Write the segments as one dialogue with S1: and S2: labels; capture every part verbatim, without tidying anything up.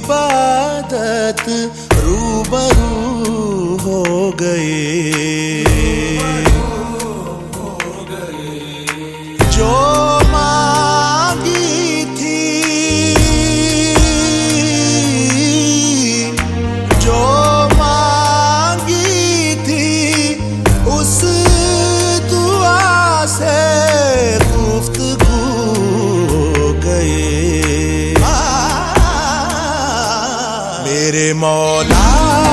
S1: इबादत रूबरू हो गए। जो मांगी थी, जो मांगी थी, उस दुआ से गुफ्तगू हो गए। मेरे मौला,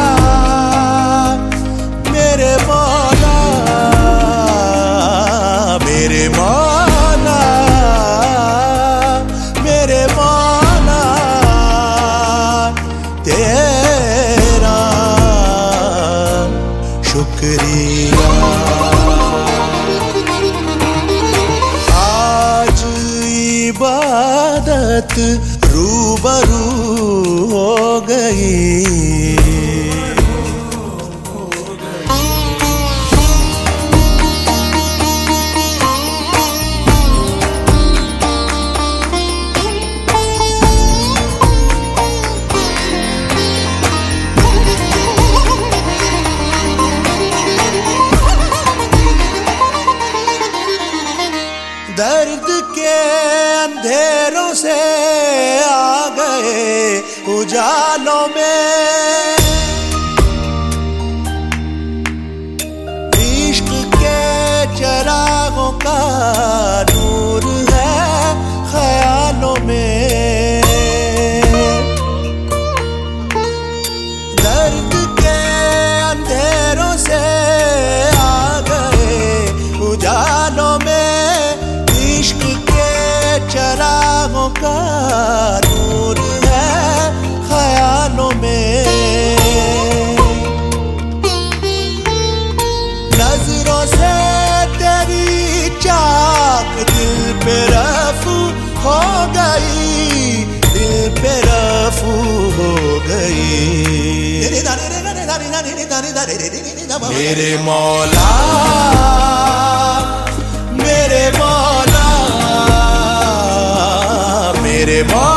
S1: मेरे मौला, मेरे मौला, मेरे मौला, तेरा शुक्रिया। आज इबादत रूबरू हो गई। दर्द के अंधेरों से आ गए उजालों में, इश्क के चिरागों का नूर है ख्यालों में। दर्द के अंधेरों से आ गए उजालों में, इश्क के चिरागों का नूर है ख्यालों में। नजरों से तेरी चाक दिल पे रफू हो गई, दिल पे रफू हो गई। मेरे मौला, मेरे मौला, मेरे मौला।